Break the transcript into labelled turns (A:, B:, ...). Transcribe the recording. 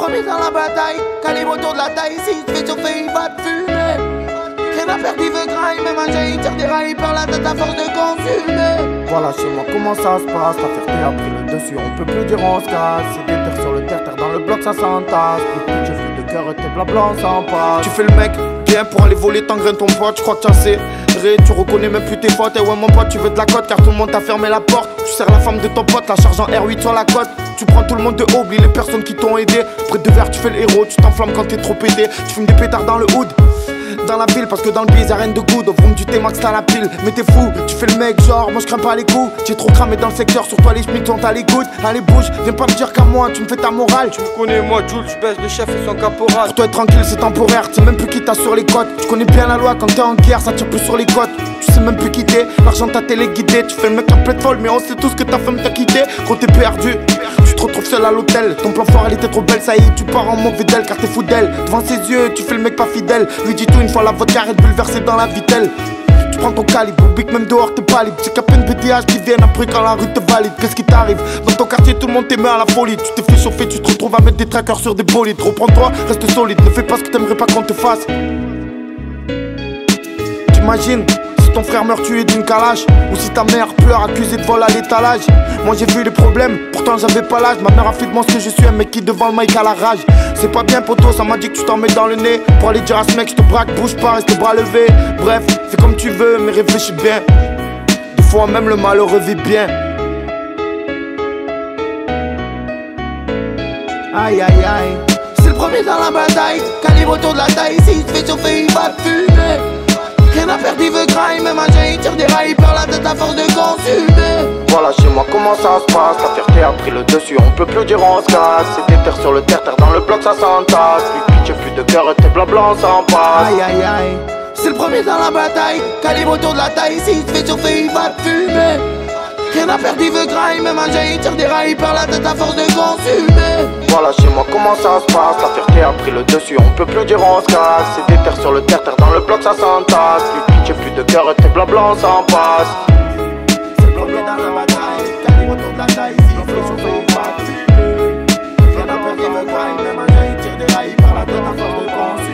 A: premier dans la bataille, calibre autour de la taille. Si tu fais chauffer, il va te fumer. Rien à perdre, il veut graille, même un jet, il tire des rails par la tête à force de consommer.
B: Voilà chez moi comment ça se passe, la fierté a pris le dessus, on peut plus dire on se casse. C'est des terres sur le terre, dans le bloc ça s'entasse. Plus j'ai fait de cœur et tes blabla on s'en passe.
C: Tu fais le mec, bien pour aller voler, t'engraines ton pote, je crois que t'as assez. Tu reconnais même plus tes fautes, et ouais mon pote tu veux de la cote car tout le monde t'a fermé la porte. Tu sers la femme de ton pote, la charge en R8 sur la côte. Tu prends tout le monde de haut, oublie les personnes qui t'ont aidé. Près de verre tu fais le héros, tu t'enflammes quand t'es trop pété. Tu fumes des pétards dans le hood, dans la ville parce que dans le bise y'a rien de good. Au vroom du T-Max t'as la pile, mais t'es fou, tu fais le mec genre moi je crains pas les coups. J'ai trop cramé dans le secteur, sur toi les schmitts sont à l'écoute. Allez bouge, viens pas me dire qu'à moi tu me fais ta morale.
D: Tu me connais moi Jules, je baisse le chef et son caporal.
C: Pour toi être tranquille c'est temporaire, tu sais même plus qui t'a sur les côtes. Tu connais bien la loi, quand t'es en guerre ça tire plus sur les côtes. Tu sais même plus quitter, l'argent t'a téléguidé. Tu fais le mec en pleine folle mais on sait tous que ta femme t'a quitté. Quand t'es perdu, tu te retrouves seul à l'hôtel. Ton plan fort elle était trop belle, ça y est tu pars en mauvais d'elle car t'es fou d'elle. Devant ses yeux tu fais le mec pas fidèle. Lui dis tout une fois la vodka arrête bulversée dans la vitelle. Tu prends ton calibre, big même dehors t'es pas libre. C'est qu'à peine BTH qui viennent après quand la rue te valide. Qu'est-ce qui t'arrive? Dans ton quartier tout le monde t'aimait à la folie. Tu t'es fait chauffer, tu te retrouves à mettre des trackers sur des bolides. Reprends-toi, reste solide, ne fais pas ce que t'aimerais pas qu'on te fasse. T'imagines si ton frère meurt tué d'une calache, ou si ta mère pleure accusée de vol à l'étalage. Moi j'ai vu les problèmes, pourtant j'avais pas l'âge. Ma mère a fait de moi ce que je suis, un mec qui devant le mic à la rage. C'est pas bien poto, ça m'a dit que tu t'en mets dans le nez. Pour aller dire à ce mec je te braque, bouge pas, reste les bras levés. Bref, fais comme tu veux mais réfléchis bien. Des fois même le malheureux vit bien.
A: Aïe aïe aïe, c'est le premier dans la bataille, calibre autour de la taille. Si tu fais chauffer, il va te fumer. Rien à perdre, il veut graille, même un jet, il tire des rails par la tête à force de consommer.
B: Voilà chez moi comment ça se passe, la fierté a pris le dessus, on peut plus dire on se casse. C'est des terres sur le terre, dans le bloc ça s'entasse. Plus pitié, plus de cœur et tes blabla on s'en passe.
A: Aïe aïe aïe, c'est le premier dans la bataille, calibre autour de la taille. Si tu fais chauffer, il va te fumer. Rien à perdre, il veut graille, même un jet, il tire des rails par la tête à force de consommer.
B: Voilà chez moi comment ça se passe, la fierté a pris le dessus, on peut plus dire on se casse. C'est des terres sur le terre, dans le bloc ça s'entasse. Plus pitié, plus de cœur et tes blabla on s'en passe.
A: C'est le premier dans la bataille, calibre autour de la taille. Si tu fais chauffer, il va te fumer. Rien à perdre, il veut graille, même un jet, il tire des rails par la tête à force de consommer.